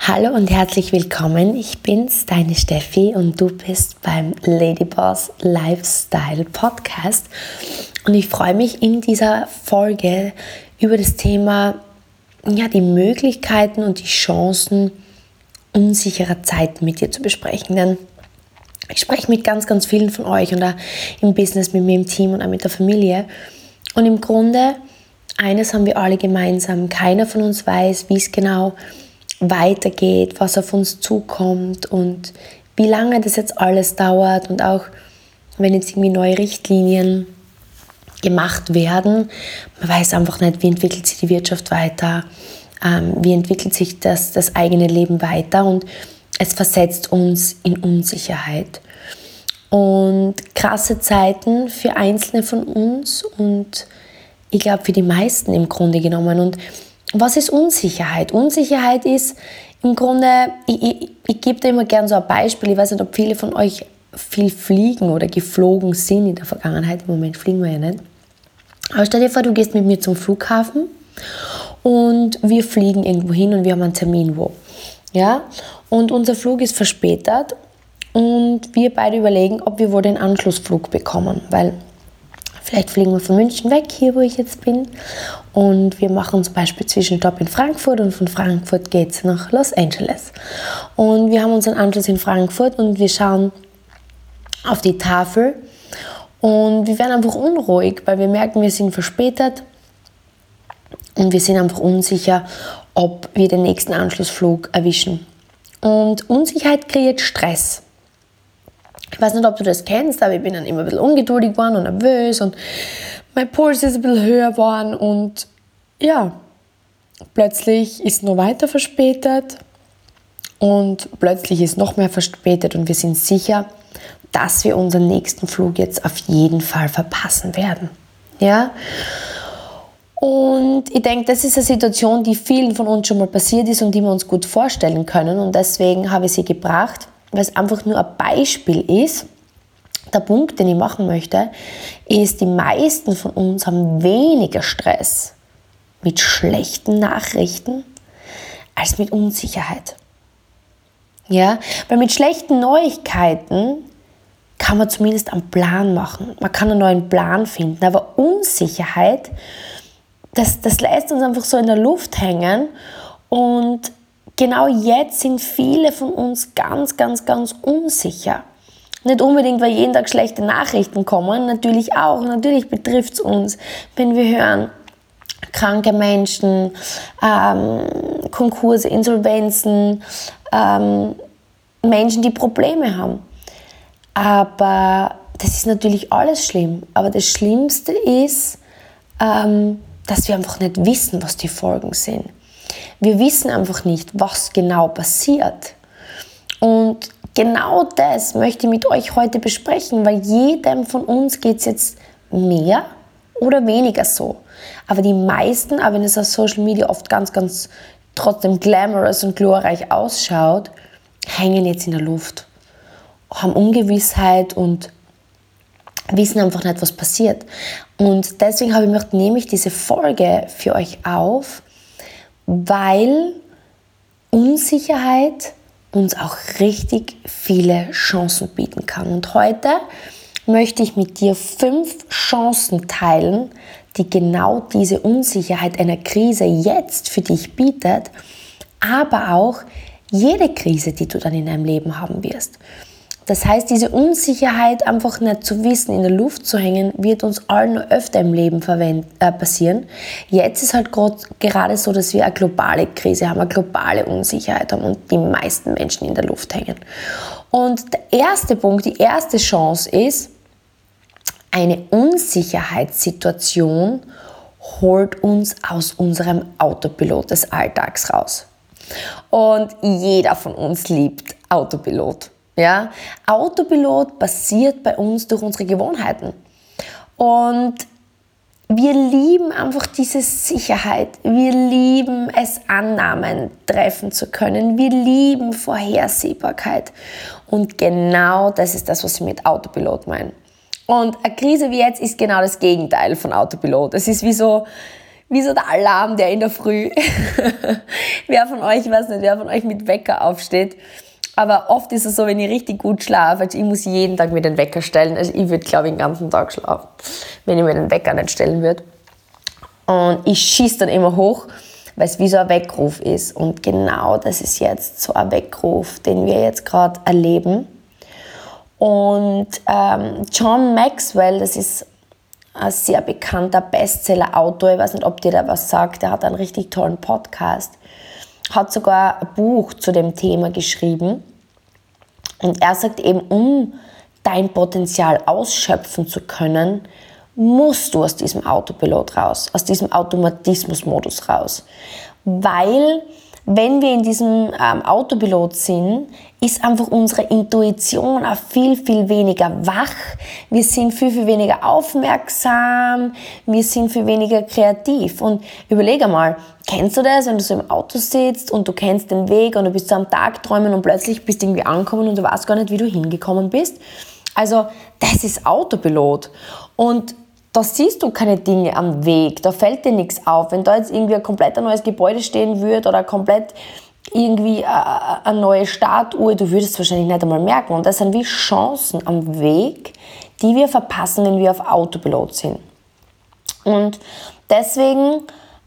Hallo und herzlich willkommen. Ich bin's, deine Steffi, und du bist beim Ladyboss Lifestyle Podcast. Und ich freue mich in dieser Folge über das Thema, die Möglichkeiten und die Chancen unsicherer Zeiten mit dir zu besprechen. Denn ich spreche mit ganz, ganz vielen von euch und auch im Business mit mir im Team und auch mit der Familie. Und im Grunde, eines haben wir alle gemeinsam. Keiner von uns weiß, wie es genau weitergeht, was auf uns zukommt und wie lange das jetzt alles dauert. Und auch wenn jetzt irgendwie neue Richtlinien gemacht werden, man weiß einfach nicht, wie entwickelt sich die Wirtschaft weiter, wie entwickelt sich das eigene Leben weiter, und es versetzt uns in Unsicherheit. Und krasse Zeiten für Einzelne von uns und ich glaube für die meisten im Grunde genommen. Und was ist Unsicherheit? Unsicherheit ist im Grunde, ich gebe da immer gerne so ein Beispiel, ich weiß nicht, ob viele von euch viel fliegen oder geflogen sind in der Vergangenheit, im Moment fliegen wir ja nicht. Aber stell dir vor, du gehst mit mir zum Flughafen und wir fliegen irgendwo hin und wir haben einen Termin wo. Ja? Und unser Flug ist verspätet und wir beide überlegen, ob wir wohl den Anschlussflug bekommen, weil vielleicht fliegen wir von München weg, hier wo ich jetzt bin, und wir machen zum Beispiel Zwischenstopp in Frankfurt und von Frankfurt geht es nach Los Angeles. Und wir haben unseren Anschluss in Frankfurt und wir schauen auf die Tafel und wir werden einfach unruhig, weil wir merken, wir sind verspätet und wir sind einfach unsicher, ob wir den nächsten Anschlussflug erwischen. Und Unsicherheit kreiert Stress. Ich weiß nicht, ob du das kennst, aber ich bin dann immer ein bisschen ungeduldig geworden und nervös und mein Puls ist ein bisschen höher geworden und ja, plötzlich ist noch weiter verspätet und plötzlich ist noch mehr verspätet und wir sind sicher, dass wir unseren nächsten Flug jetzt auf jeden Fall verpassen werden. Ja? Und ich denke, das ist eine Situation, die vielen von uns schon mal passiert ist und die wir uns gut vorstellen können, und deswegen habe ich sie gebracht, weil es einfach nur ein Beispiel ist. Der Punkt, den ich machen möchte, ist, die meisten von uns haben weniger Stress mit schlechten Nachrichten als mit Unsicherheit. Ja? Weil mit schlechten Neuigkeiten kann man zumindest einen Plan machen. Man kann einen neuen Plan finden. Aber Unsicherheit, das lässt uns einfach so in der Luft hängen, und genau jetzt sind viele von uns ganz, ganz, ganz unsicher. Nicht unbedingt, weil jeden Tag schlechte Nachrichten kommen, natürlich auch. Natürlich betrifft es uns, wenn wir hören, kranke Menschen, Konkurse, Insolvenzen, Menschen, die Probleme haben. Aber das ist natürlich alles schlimm. Aber das Schlimmste ist, dass wir einfach nicht wissen, was die Folgen sind. Wir wissen einfach nicht, was genau passiert. Und genau das möchte ich mit euch heute besprechen, weil jedem von uns geht es jetzt mehr oder weniger so. Aber die meisten, auch wenn es auf Social Media oft ganz, ganz trotzdem glamorous und glorreich ausschaut, hängen jetzt in der Luft, haben Ungewissheit und wissen einfach nicht, was passiert. Und deswegen nehme ich diese Folge für euch auf, weil Unsicherheit uns auch richtig viele Chancen bieten kann. Und heute möchte ich mit dir 5 Chancen teilen, die genau diese Unsicherheit einer Krise jetzt für dich bietet, aber auch jede Krise, die du dann in deinem Leben haben wirst. Das heißt, diese Unsicherheit einfach nicht zu wissen, in der Luft zu hängen, wird uns allen noch öfter im Leben passieren. Jetzt ist halt gerade so, dass wir eine globale Krise haben, eine globale Unsicherheit haben und die meisten Menschen in der Luft hängen. Und der erste Punkt, die erste Chance ist, eine Unsicherheitssituation holt uns aus unserem Autopilot des Alltags raus. Und jeder von uns liebt Autopilot. Ja? Autopilot basiert bei uns durch unsere Gewohnheiten. Und wir lieben einfach diese Sicherheit. Wir lieben es, Annahmen treffen zu können. Wir lieben Vorhersehbarkeit. Und genau das ist das, was ich mit Autopilot meine. Und eine Krise wie jetzt ist genau das Gegenteil von Autopilot. Es ist wie so, wie so der Alarm, der in der Früh. Wer von euch, ich weiß nicht, wer von euch mit Wecker aufsteht. Aber oft ist es so, wenn ich richtig gut schlafe, also ich muss jeden Tag mir den Wecker stellen. Also ich würde, glaube ich, den ganzen Tag schlafen, wenn ich mir den Wecker nicht stellen würde. Und ich schieße dann immer hoch, weil es wie so ein Weckruf ist. Und genau das ist jetzt so ein Weckruf, den wir jetzt gerade erleben. Und John Maxwell, das ist ein sehr bekannter Bestseller-Autor, ich weiß nicht, ob dir da was sagt, der hat einen richtig tollen Podcast, hat sogar ein Buch zu dem Thema geschrieben. Und er sagt eben, um dein Potenzial ausschöpfen zu können, musst du aus diesem Autopilot raus, aus diesem Automatismusmodus raus. Weil, wenn wir in diesem Autopilot sind, ist einfach unsere Intuition auch viel, viel weniger wach. Wir sind viel, viel weniger aufmerksam. Wir sind viel weniger kreativ. Und überleg einmal, kennst du das, wenn du so im Auto sitzt und du kennst den Weg und du bist so am Tagträumen und plötzlich bist du irgendwie angekommen und du weißt gar nicht, wie du hingekommen bist? Also, das ist Autopilot. Und da siehst du keine Dinge am Weg, da fällt dir nichts auf. Wenn da jetzt irgendwie ein komplett neues Gebäude stehen würde oder komplett irgendwie eine neue Statue, du würdest es wahrscheinlich nicht einmal merken. Und das sind wie Chancen am Weg, die wir verpassen, wenn wir auf Autopilot sind. Und deswegen,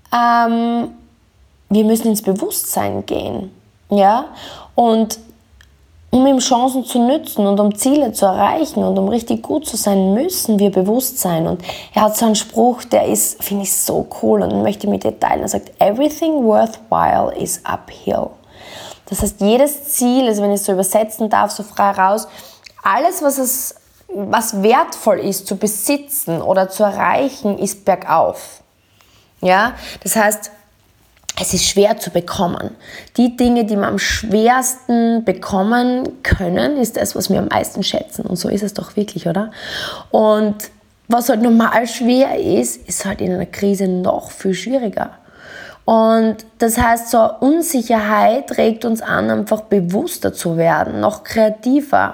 wir müssen ins Bewusstsein gehen. Ja? Und um ihm Chancen zu nützen und um Ziele zu erreichen und um richtig gut zu sein, müssen wir bewusst sein. Und er hat so einen Spruch, der ist, finde ich, so cool und möchte mit dir teilen. Er sagt, everything worthwhile is uphill. Das heißt, jedes Ziel, also wenn ich es so übersetzen darf, so frei raus, alles, was wertvoll ist zu besitzen oder zu erreichen, ist bergauf. Ja? Das heißt, es ist schwer zu bekommen. Die Dinge, die wir am schwersten bekommen können, ist das, was wir am meisten schätzen. Und so ist es doch wirklich, oder? Und was halt normal schwer ist, ist halt in einer Krise noch viel schwieriger. Und das heißt, so Unsicherheit regt uns an, einfach bewusster zu werden, noch kreativer.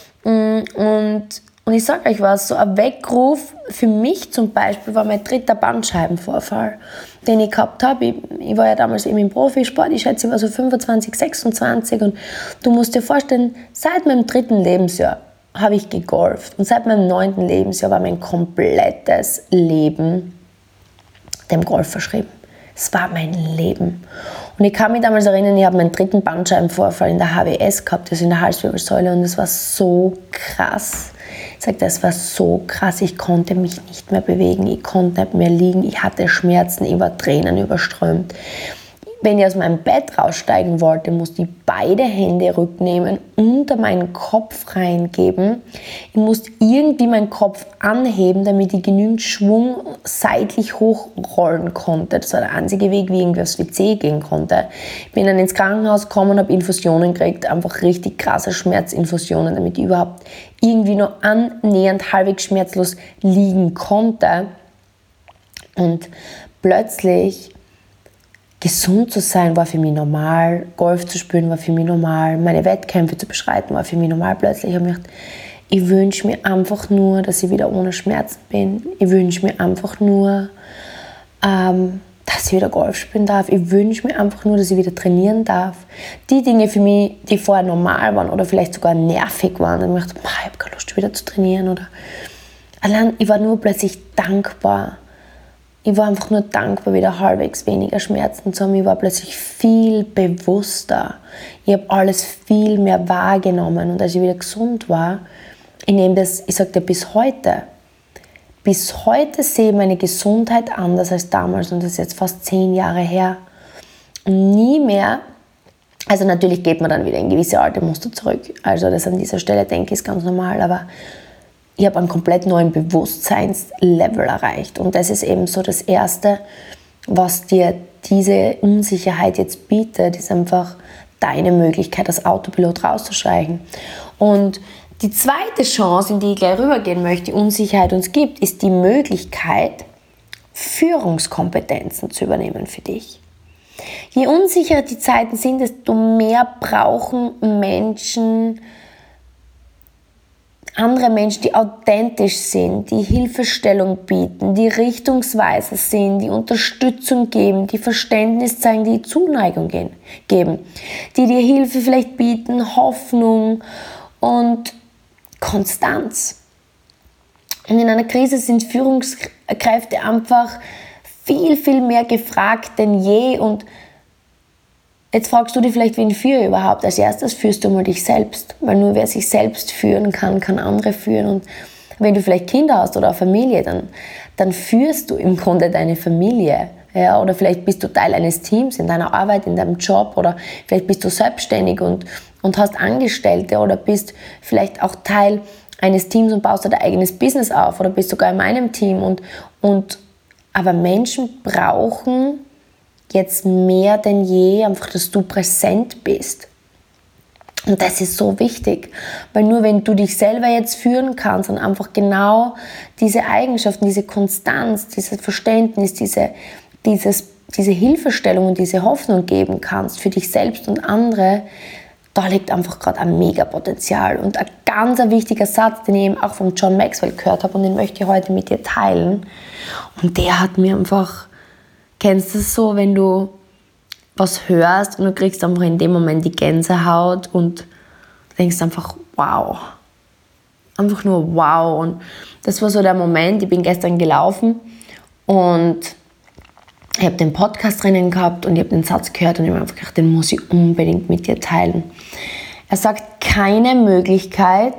Und ich sage euch was, so ein Weckruf für mich zum Beispiel war mein 3. Bandscheibenvorfall, den ich gehabt habe. Ich war ja damals eben im Profisport, ich schätze, ich war so 25, 26 und du musst dir vorstellen, seit meinem 3. Lebensjahr habe ich gegolft und seit meinem 9. Lebensjahr war mein komplettes Leben dem Golf verschrieben. Es war mein Leben. Und ich kann mich damals erinnern, ich habe meinen 3. Bandscheibenvorfall in der HWS gehabt, also in der Halswirbelsäule, und es war so krass. Ich sage, das war so krass, ich konnte mich nicht mehr bewegen, ich konnte nicht mehr liegen, ich hatte Schmerzen, ich war Tränen überströmt. Wenn ich aus meinem Bett raussteigen wollte, musste ich beide Hände rücknehmen, unter meinen Kopf reingeben. Ich musste irgendwie meinen Kopf anheben, damit ich genügend Schwung seitlich hochrollen konnte. Das war der einzige Weg, wie ich irgendwie aufs WC gehen konnte. Ich bin dann ins Krankenhaus gekommen und habe Infusionen gekriegt, einfach richtig krasse Schmerzinfusionen, damit ich überhaupt irgendwie nur annähernd halbwegs schmerzlos liegen konnte. Und plötzlich gesund zu sein war für mich normal, Golf zu spielen war für mich normal, meine Wettkämpfe zu beschreiten war für mich normal. Plötzlich habe ich gedacht, ich wünsche mir einfach nur, dass ich wieder ohne Schmerzen bin. Ich wünsche mir einfach nur, dass ich wieder Golf spielen darf. Ich wünsche mir einfach nur, dass ich wieder trainieren darf. Die Dinge für mich, die vorher normal waren oder vielleicht sogar nervig waren, dann habe ich gedacht, ich habe keine Lust, wieder zu trainieren. Oder allein, ich war nur plötzlich dankbar. Ich war einfach nur dankbar, wieder halbwegs weniger Schmerzen zu haben. Ich war plötzlich viel bewusster. Ich habe alles viel mehr wahrgenommen. Und als ich wieder gesund war, ich nehme das, ich sage dir, bis heute sehe ich meine Gesundheit anders als damals. Und das ist jetzt fast 10 Jahre her. Und nie mehr, also natürlich geht man dann wieder in gewisse alte Muster zurück. Also das an dieser Stelle, denke ich, ist ganz normal. Aber ich habe einen komplett neuen Bewusstseinslevel erreicht. Und das ist eben so das Erste, was dir diese Unsicherheit jetzt bietet, ist einfach deine Möglichkeit, als Autopilot rauszusteigen. Und die zweite Chance, in die ich gleich rübergehen möchte, die Unsicherheit uns gibt, ist die Möglichkeit, Führungskompetenzen zu übernehmen für dich. Je unsicherer die Zeiten sind, desto mehr brauchen Menschen andere Menschen, die authentisch sind, die Hilfestellung bieten, die Richtungsweiser sind, die Unterstützung geben, die Verständnis zeigen, die Zuneigung geben, die dir Hilfe vielleicht bieten, Hoffnung und Konstanz. Und in einer Krise sind Führungskräfte einfach viel, viel mehr gefragt denn je. Und jetzt fragst du dich vielleicht, wen führe ich überhaupt? Als erstes führst du mal dich selbst, weil nur wer sich selbst führen kann, kann andere führen. Und wenn du vielleicht Kinder hast oder eine Familie, dann führst du im Grunde deine Familie. Ja, oder vielleicht bist du Teil eines Teams in deiner Arbeit, in deinem Job, oder vielleicht bist du selbstständig und hast Angestellte oder bist vielleicht auch Teil eines Teams und baust dein eigenes Business auf oder bist sogar in meinem Team. Aber Menschen brauchen jetzt mehr denn je einfach, dass du präsent bist. Und das ist so wichtig, weil nur wenn du dich selber jetzt führen kannst und einfach genau diese Eigenschaften, diese Konstanz, dieses Verständnis, diese Hilfestellung und diese Hoffnung geben kannst für dich selbst und andere, da liegt einfach gerade ein Mega-Potenzial. Und ein ganz wichtiger Satz, den ich eben auch von John Maxwell gehört habe und den möchte ich heute mit dir teilen. Und der hat mir einfach, kennst du es so, wenn du was hörst und du kriegst einfach in dem Moment die Gänsehaut und denkst einfach, wow. Einfach nur wow. Und das war so der Moment, ich bin gestern gelaufen und ich habe den Podcast drinnen gehabt und ich habe den Satz gehört und ich habe einfach gedacht, den muss ich unbedingt mit dir teilen. Er sagt, keine Möglichkeit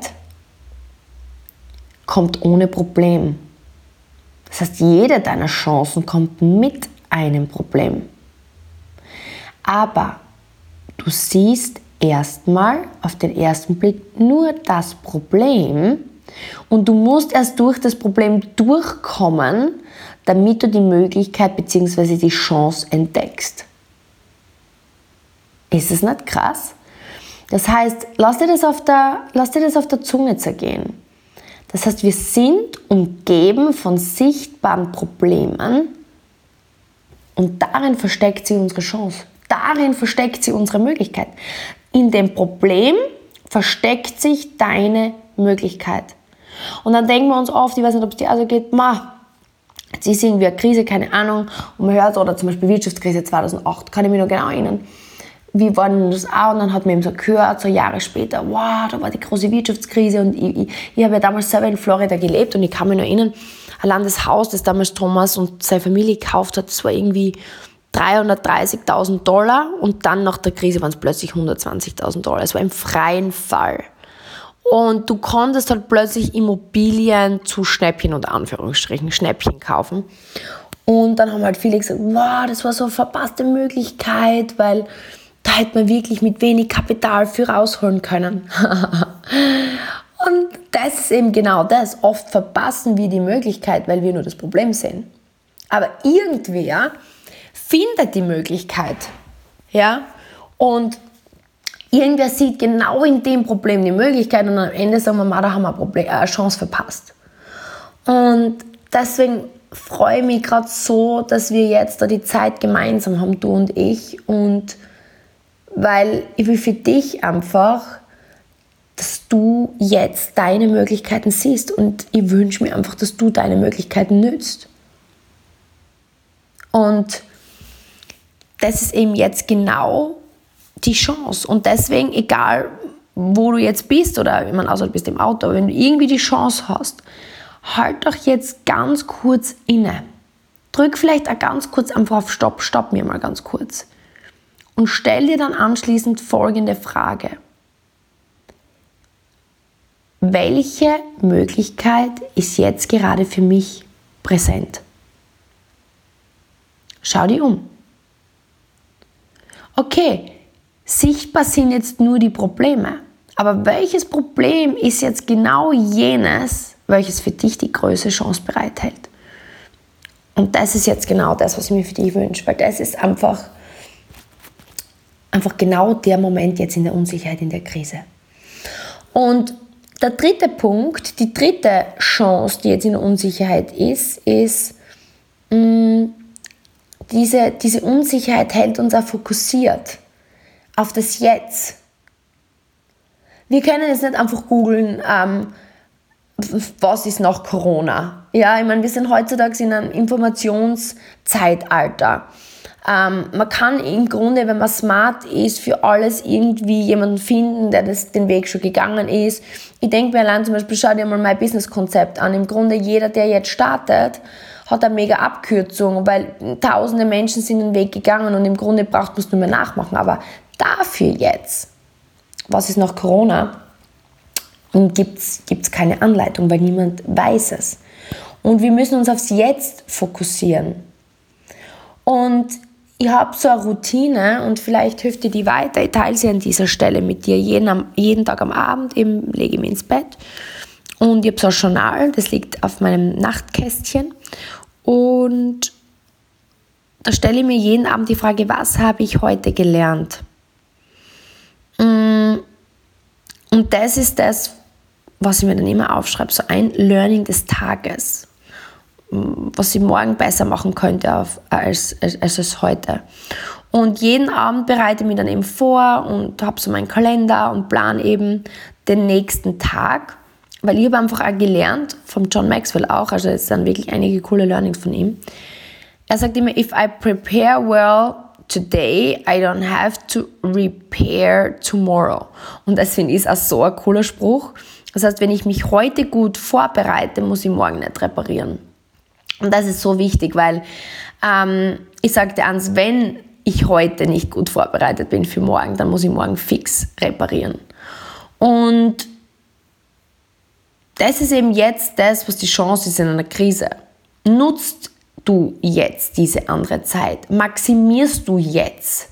kommt ohne Problem. Das heißt, jede deiner Chancen kommt mit einem Problem. Aber du siehst erstmal auf den ersten Blick nur das Problem und du musst erst durch das Problem durchkommen, damit du die Möglichkeit bzw. die Chance entdeckst. Ist es nicht krass? Das heißt, lass dir das auf der Zunge zergehen. Das heißt, wir sind umgeben von sichtbaren Problemen und darin versteckt sich unsere Chance. Darin versteckt sich unsere Möglichkeit. In dem Problem versteckt sich deine Möglichkeit. Und dann denken wir uns oft, ich weiß nicht, ob es dir also geht, jetzt ist irgendwie eine Krise, keine Ahnung, und man hört, oder zum Beispiel Wirtschaftskrise 2008, kann ich mich noch genau erinnern. Wie war denn das auch? Und dann hat man eben so gehört, so Jahre später, wow, da war die große Wirtschaftskrise und ich habe ja damals selber in Florida gelebt und ich kann mich noch erinnern, allein das Haus, das damals Thomas und seine Familie gekauft hat, das war irgendwie $330.000 und dann nach der Krise waren es plötzlich $120.000. Es war im freien Fall. Und du konntest halt plötzlich Immobilien zu Schnäppchen unter Anführungsstrichen, Schnäppchen kaufen. Und dann haben halt viele gesagt, wow, das war so eine verpasste Möglichkeit, weil da hätte man wirklich mit wenig Kapital viel rausholen können. Und das ist eben genau das. Oft verpassen wir die Möglichkeit, weil wir nur das Problem sehen. Aber irgendwer findet die Möglichkeit. Ja? Und irgendwer sieht genau in dem Problem die Möglichkeit und am Ende sagen wir mal, da haben wir eine Chance verpasst. Und deswegen freue ich mich gerade so, dass wir jetzt da die Zeit gemeinsam haben, du und ich. Und weil ich will für dich einfach, dass du jetzt deine Möglichkeiten siehst und ich wünsche mir einfach, dass du deine Möglichkeiten nützt. Und das ist eben jetzt genau die Chance. Und deswegen, egal wo du jetzt bist, oder ich meine, außer du bist im Auto, aber wenn du irgendwie die Chance hast, halt doch jetzt ganz kurz inne. Drück vielleicht auch ganz kurz einfach auf Stopp, stopp mir mal ganz kurz. Und stell dir dann anschließend folgende Frage. Welche Möglichkeit ist jetzt gerade für mich präsent? Schau dich um. Okay, sichtbar sind jetzt nur die Probleme. Aber welches Problem ist jetzt genau jenes, welches für dich die größte Chance bereithält? Und das ist jetzt genau das, was ich mir für dich wünsche, weil das ist einfach genau der Moment jetzt in der Unsicherheit, in der Krise. Und der dritte Punkt, die dritte Chance, die jetzt in der Unsicherheit ist, diese Unsicherheit hält uns auch fokussiert auf das Jetzt. Wir können jetzt nicht einfach googeln, was ist nach Corona? Ja, ich meine, wir sind heutzutage in einem Informationszeitalter. Man kann im Grunde, wenn man smart ist, für alles irgendwie jemanden finden, der den Weg schon gegangen ist. Ich denke mir allein zum Beispiel, schau dir mal mein Business-Konzept an. Im Grunde jeder, der jetzt startet, hat eine mega Abkürzung, weil tausende Menschen sind den Weg gegangen und im Grunde braucht man es nur mehr nachmachen. Aber dafür jetzt, was ist nach Corona, gibt's keine Anleitung, weil niemand weiß es. Und wir müssen uns aufs Jetzt fokussieren. Und ich habe so eine Routine und vielleicht hilft dir die weiter. Ich teile sie an dieser Stelle mit dir. Jeden Tag am Abend eben lege ich mich ins Bett. Und ich habe so ein Journal, das liegt auf meinem Nachtkästchen. Und da stelle ich mir jeden Abend die Frage, was habe ich heute gelernt? Und das ist das, was ich mir dann immer aufschreibe. So ein Learning des Tages, was ich morgen besser machen könnte als es heute. Und jeden Abend bereite ich mich dann eben vor und habe so meinen Kalender und plane eben den nächsten Tag. Weil ich habe einfach auch gelernt, vom John Maxwell auch, also es sind wirklich einige coole Learnings von ihm. Er sagt immer, if I prepare well today, I don't have to repair tomorrow. Und das finde ich ist auch so ein cooler Spruch. Das heißt, wenn ich mich heute gut vorbereite, muss ich morgen nicht reparieren. Und das ist so wichtig, weil ich sage dir eins, wenn ich heute nicht gut vorbereitet bin für morgen, dann muss ich morgen fix reparieren. Und das ist eben jetzt das, was die Chance ist in einer Krise. Nutzt du jetzt diese andere Zeit? Maximierst du jetzt?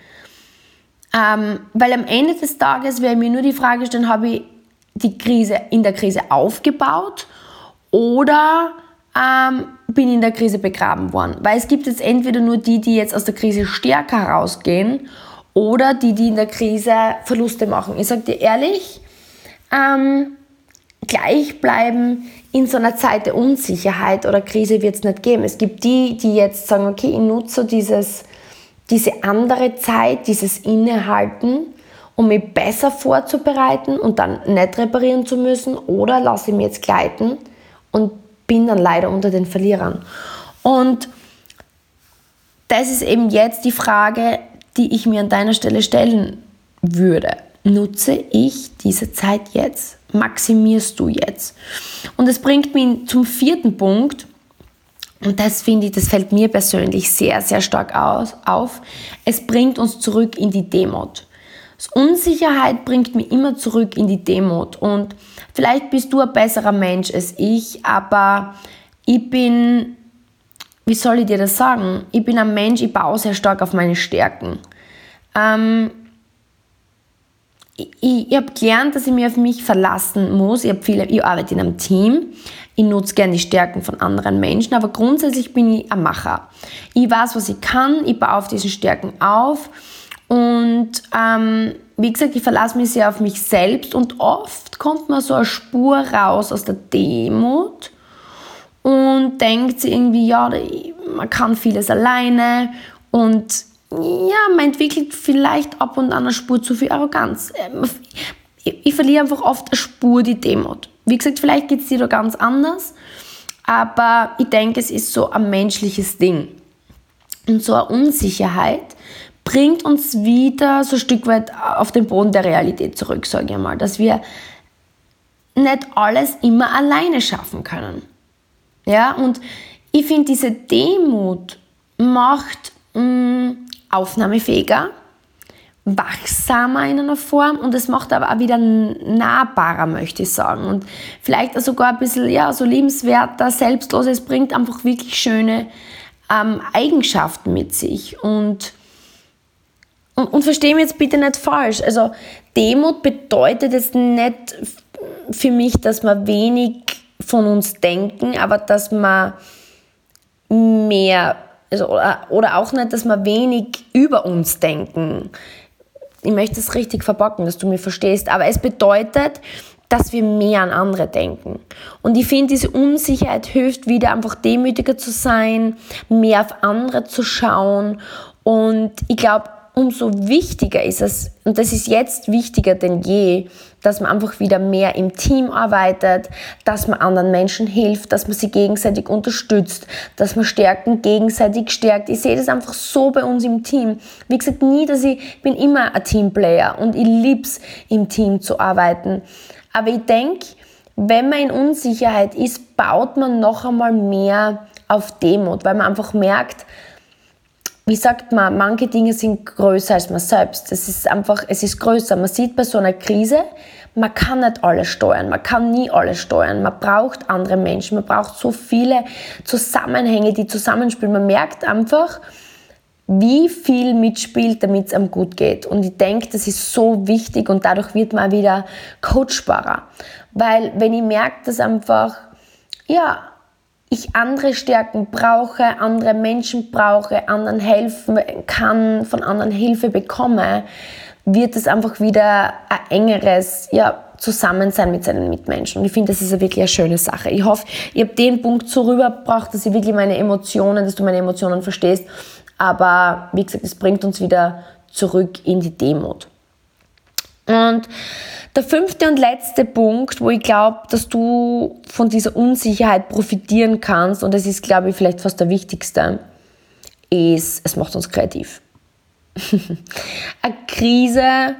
Weil am Ende des Tages werde ich mir nur die Frage stellen, habe ich die Krise in der Krise aufgebaut oder bin in der Krise begraben worden? Weil es gibt jetzt entweder nur die jetzt aus der Krise stärker herausgehen oder die in der Krise Verluste machen. Ich sage dir ehrlich, gleich bleiben in so einer Zeit der Unsicherheit oder Krise wird es nicht geben. Es gibt die jetzt sagen, okay, ich nutze diese andere Zeit, dieses Innehalten, um mich besser vorzubereiten und dann nicht reparieren zu müssen, oder lasse ich mich jetzt gleiten und bin dann leider unter den Verlierern. Und das ist eben jetzt die Frage, die ich mir an deiner Stelle stellen würde. Nutze ich diese Zeit jetzt? Maximierst du jetzt? Und das bringt mich zum 4. Punkt. Und das finde ich, das fällt mir persönlich sehr, sehr stark auf. Es bringt uns zurück in die Demut. Unsicherheit bringt mich immer zurück in die Demut. Und vielleicht bist du ein besserer Mensch als ich, aber ich bin, wie soll ich dir das sagen? Ich bin ein Mensch, ich baue sehr stark auf meine Stärken. Ich habe gelernt, dass ich mich auf mich verlassen muss. Ich arbeite in einem Team. Ich nutze gerne die Stärken von anderen Menschen, aber grundsätzlich bin ich ein Macher. Ich weiß, was ich kann, ich baue auf diesen Stärken auf und wie gesagt, ich verlasse mich sehr auf mich selbst und oft kommt mir so eine Spur raus aus der Demut und denkt sich irgendwie, ja, man kann vieles alleine und ja, man entwickelt vielleicht ab und an eine Spur zu viel Arroganz. Ich verliere einfach oft eine Spur die Demut. Wie gesagt, vielleicht geht es dir da ganz anders, aber ich denke, es ist so ein menschliches Ding. Und so eine Unsicherheit bringt uns wieder so ein Stück weit auf den Boden der Realität zurück, sage ich mal, dass wir nicht alles immer alleine schaffen können. Ja, und ich finde, diese Demut macht aufnahmefähiger, wachsamer in einer Form und es macht aber auch wieder nahbarer, möchte ich sagen. Und vielleicht auch sogar ein bisschen so liebenswerter, selbstloser. Es bringt einfach wirklich schöne Eigenschaften mit sich. Und verstehe mich jetzt bitte nicht falsch. Also Demut bedeutet jetzt nicht für mich, dass wir wenig von uns denken, aber dass wir mehr, oder auch nicht, dass wir wenig über uns denken. Ich möchte es richtig verpacken, dass du mich verstehst, aber es bedeutet, dass wir mehr an andere denken. Und ich finde, diese Unsicherheit hilft wieder, einfach demütiger zu sein, mehr auf andere zu schauen. Und ich glaube, umso wichtiger ist es, und das ist jetzt wichtiger denn je, dass man einfach wieder mehr im Team arbeitet, dass man anderen Menschen hilft, dass man sie gegenseitig unterstützt, dass man Stärken gegenseitig stärkt. Ich sehe das einfach so bei uns im Team. Wie gesagt, ich bin immer ein Teamplayer und ich liebe es, im Team zu arbeiten. Aber ich denke, wenn man in Unsicherheit ist, baut man noch einmal mehr auf Demut, weil man einfach merkt, wie sagt man, manche Dinge sind größer als man selbst. Es ist größer. Man sieht bei so einer Krise, man kann nicht alles steuern, man kann nie alles steuern. Man braucht andere Menschen, man braucht so viele Zusammenhänge, die zusammenspielen. Man merkt einfach, wie viel mitspielt, damit es einem gut geht. Und ich denke, das ist so wichtig und dadurch wird man auch wieder coachbarer. Weil wenn ich merke, dass einfach, ich andere Stärken brauche, andere Menschen brauche, anderen helfen kann, von anderen Hilfe bekomme, wird es einfach wieder ein engeres Zusammensein mit seinen Mitmenschen. Und ich finde, das ist wirklich eine schöne Sache. Ich hoffe, ich habe den Punkt so rübergebracht, dass ich wirklich dass du meine Emotionen verstehst. Aber wie gesagt, es bringt uns wieder zurück in die Demut. Und der 5. und letzte Punkt, wo ich glaube, dass du von dieser Unsicherheit profitieren kannst, und das ist, glaube ich, vielleicht fast der wichtigste, ist, es macht uns kreativ. Eine Krise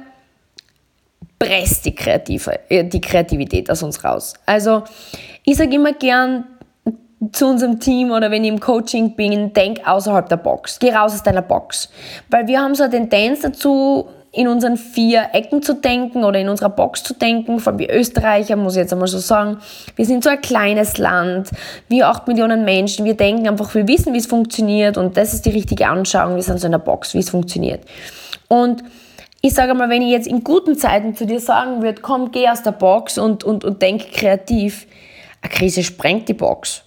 presst die Kreativität aus uns raus. Also ich sage immer gern zu unserem Team oder wenn ich im Coaching bin, denk außerhalb der Box. Geh raus aus deiner Box. Weil wir haben so eine Tendenz dazu, in unseren 4 Ecken zu denken oder in unserer Box zu denken, vor allem wie Österreicher, muss ich jetzt einmal so sagen. Wir sind so ein kleines Land, wir 8 Millionen Menschen, wir denken einfach, wir wissen, wie es funktioniert und das ist die richtige Anschauung, wir sind so in der Box, wie es funktioniert. Und ich sage mal, wenn ich jetzt in guten Zeiten zu dir sagen würde, komm, geh aus der Box und denk kreativ, eine Krise sprengt die Box.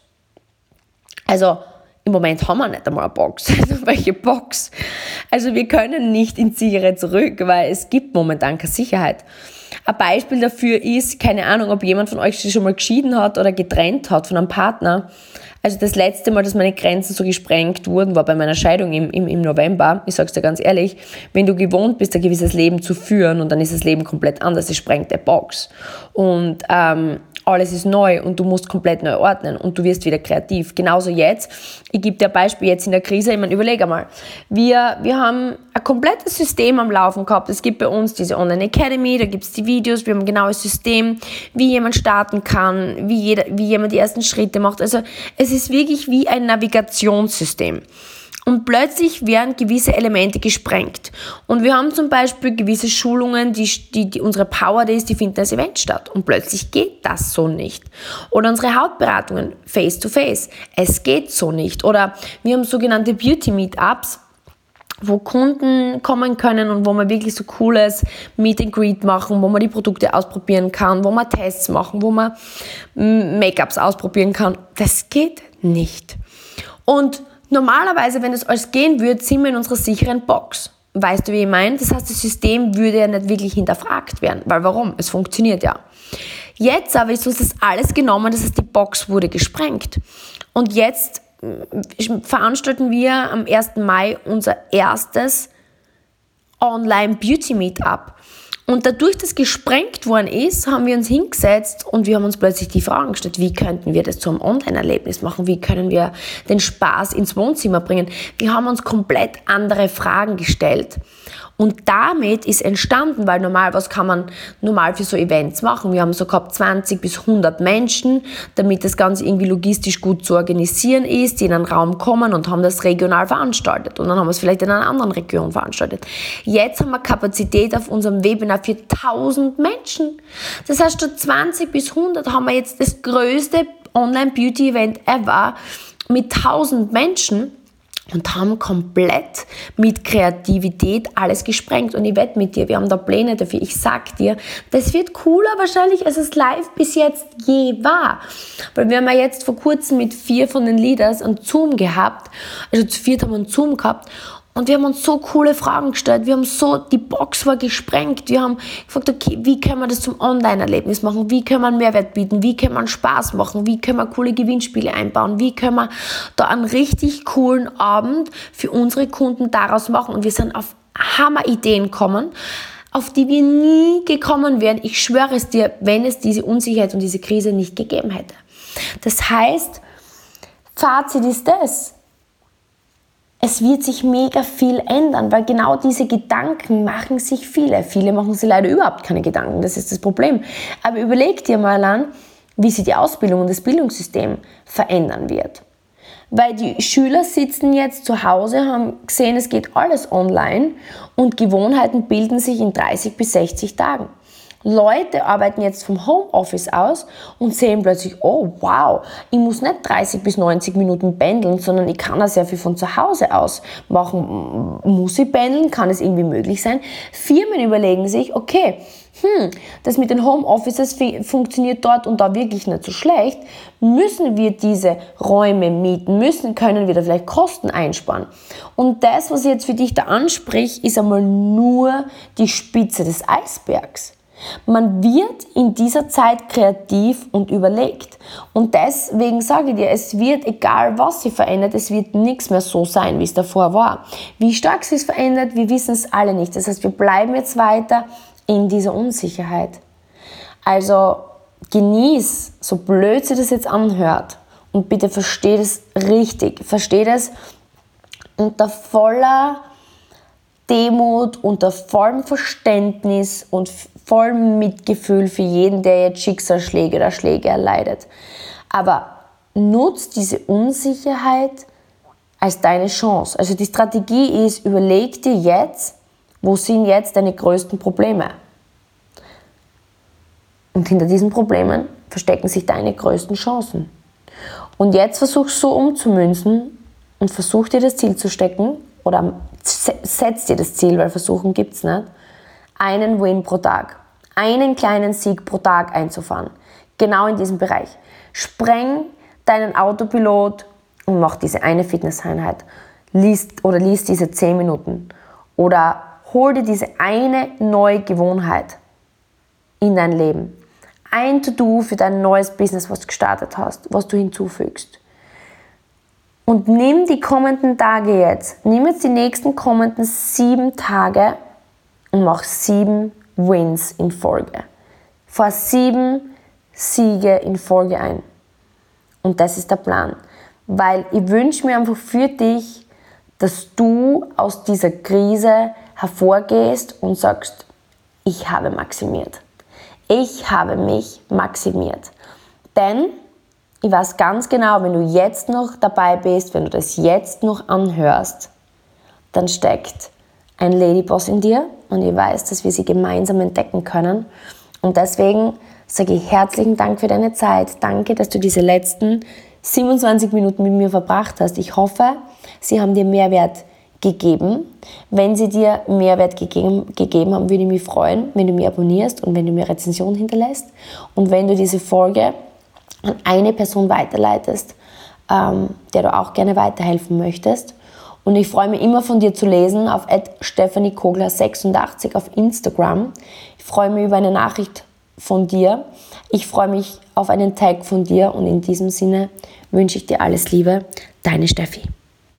Also im Moment haben wir nicht einmal eine Box. Also welche Box? Also wir können nicht ins Sichere zurück, weil es gibt momentan keine Sicherheit. Ein Beispiel dafür ist, keine Ahnung, ob jemand von euch sich schon mal geschieden hat oder getrennt hat von einem Partner. Also das letzte Mal, dass meine Grenzen so gesprengt wurden, war bei meiner Scheidung im November. Ich sag's dir ganz ehrlich, wenn du gewohnt bist, ein gewisses Leben zu führen und dann ist das Leben komplett anders, es sprengt eine Box. Und alles ist neu und du musst komplett neu ordnen und du wirst wieder kreativ. Genauso jetzt. Ich gebe dir ein Beispiel jetzt in der Krise. Ich meine, überleg einmal. Wir haben ein komplettes System am Laufen gehabt. Es gibt bei uns diese Online Academy, da gibt es die Videos, wir haben ein genaues System, wie jemand starten kann, wie jemand die ersten Schritte macht. Also es ist wirklich wie ein Navigationssystem. Und plötzlich werden gewisse Elemente gesprengt. Und wir haben zum Beispiel gewisse Schulungen, die unsere Power Days, die finden als Event statt. Und plötzlich geht das so nicht. Oder unsere Hautberatungen face to face. Es geht so nicht. Oder wir haben sogenannte Beauty Meetups, wo Kunden kommen können und wo man wirklich so cooles Meet and Greet machen, wo man die Produkte ausprobieren kann, wo man Tests machen, wo man Make-ups ausprobieren kann. Das geht nicht. Und normalerweise, wenn es alles gehen würde, sind wir in unserer sicheren Box. Weißt du, wie ich meine? Das heißt, das System würde ja nicht wirklich hinterfragt werden. Weil warum? Es funktioniert ja. Jetzt aber ist uns das alles genommen, das heißt, die Box wurde gesprengt. Und jetzt veranstalten wir am 1. Mai unser erstes Online-Beauty-Meetup. Und dadurch, dass gesprengt worden ist, haben wir uns hingesetzt und wir haben uns plötzlich die Fragen gestellt, wie könnten wir das zu einem Online-Erlebnis machen? Wie können wir den Spaß ins Wohnzimmer bringen? Wir haben uns komplett andere Fragen gestellt. Und damit ist entstanden, weil was kann man normal für so Events machen? Wir haben so gehabt 20 bis 100 Menschen, damit das Ganze irgendwie logistisch gut zu organisieren ist, die in einen Raum kommen und haben das regional veranstaltet. Und dann haben wir es vielleicht in einer anderen Region veranstaltet. Jetzt haben wir Kapazität auf unserem Webinar für 1000 Menschen. Das heißt, statt 20 bis 100 haben wir jetzt das größte Online-Beauty-Event ever mit 1000 Menschen. Und haben komplett mit Kreativität alles gesprengt. Und ich wette mit dir, wir haben da Pläne dafür. Ich sag dir, das wird cooler wahrscheinlich, als es live bis jetzt je war. Weil wir haben ja jetzt vor kurzem mit 4 von den Leaders einen Zoom gehabt. Also zu 4 haben wir einen Zoom gehabt. Und wir haben uns so coole Fragen gestellt. Die Box war gesprengt. Wir haben gefragt, okay, wie können wir das zum Online-Erlebnis machen? Wie können wir einen Mehrwert bieten? Wie können wir einen Spaß machen? Wie können wir coole Gewinnspiele einbauen? Wie können wir da einen richtig coolen Abend für unsere Kunden daraus machen? Und wir sind auf Hammerideen kommen, auf die wir nie gekommen wären. Ich schwöre es dir, wenn es diese Unsicherheit und diese Krise nicht gegeben hätte. Das heißt, Fazit ist das: Es wird sich mega viel ändern, weil genau diese Gedanken machen sich viele. Viele machen sich leider überhaupt keine Gedanken, das ist das Problem. Aber überleg dir mal an, wie sich die Ausbildung und das Bildungssystem verändern wird. Weil die Schüler sitzen jetzt zu Hause, haben gesehen, es geht alles online und Gewohnheiten bilden sich in 30 bis 60 Tagen. Leute arbeiten jetzt vom Homeoffice aus und sehen plötzlich, oh wow, ich muss nicht 30 bis 90 Minuten pendeln, sondern ich kann das sehr viel von zu Hause aus machen. Muss ich pendeln? Kann es irgendwie möglich sein? Firmen überlegen sich, okay, das mit den Homeoffices funktioniert dort und da wirklich nicht so schlecht. Müssen wir diese Räume mieten? Können wir da vielleicht Kosten einsparen? Und das, was ich jetzt für dich da anspreche, ist einmal nur die Spitze des Eisbergs. Man wird in dieser Zeit kreativ und überlegt. Und deswegen sage ich dir, es wird, egal was sich verändert, es wird nichts mehr so sein, wie es davor war. Wie stark sich es verändert, wir wissen es alle nicht. Das heißt, wir bleiben jetzt weiter in dieser Unsicherheit. Also genieß, so blöd sich das jetzt anhört, und bitte versteh das richtig. Versteh das unter voller Demut, unter vollem Verständnis und vollem Mitgefühl für jeden, der jetzt Schicksalsschläge oder Schläge erleidet. Aber nutzt diese Unsicherheit als deine Chance. Also die Strategie ist, überleg dir jetzt, wo sind jetzt deine größten Probleme? Und hinter diesen Problemen verstecken sich deine größten Chancen. Und jetzt versuch so umzumünzen und versuch dir das Ziel zu stecken, oder setz dir das Ziel, weil Versuchen gibt es nicht, einen Win pro Tag, einen kleinen Sieg pro Tag einzufahren. Genau in diesem Bereich. Spreng deinen Autopilot und mach diese eine Fitnesseinheit. Lies diese 10 Minuten. Oder hol dir diese eine neue Gewohnheit in dein Leben. Ein To-Do für dein neues Business, was du gestartet hast, was du hinzufügst. Und nimm die kommenden Tage jetzt, nimm jetzt die nächsten kommenden 7 Tage und mach 7 Wins in Folge. Fahr 7 Siege in Folge ein. Und das ist der Plan. Weil ich wünsche mir einfach für dich, dass du aus dieser Krise hervorgehst und sagst, ich habe maximiert. Ich habe mich maximiert. Denn ich weiß ganz genau, wenn du jetzt noch dabei bist, wenn du das jetzt noch anhörst, dann steckt ein Ladyboss in dir und ich weiß, dass wir sie gemeinsam entdecken können. Und deswegen sage ich herzlichen Dank für deine Zeit. Danke, dass du diese letzten 27 Minuten mit mir verbracht hast. Ich hoffe, sie haben dir Mehrwert gegeben. Wenn sie dir Mehrwert gegeben haben, würde ich mich freuen, wenn du mich abonnierst und wenn du mir Rezension hinterlässt. Und wenn du diese Folge an eine Person weiterleitest, der du auch gerne weiterhelfen möchtest. Und ich freue mich immer von dir zu lesen auf @stephaniekogler86 auf Instagram. Ich freue mich über eine Nachricht von dir. Ich freue mich auf einen Tag von dir und in diesem Sinne wünsche ich dir alles Liebe. Deine Steffi.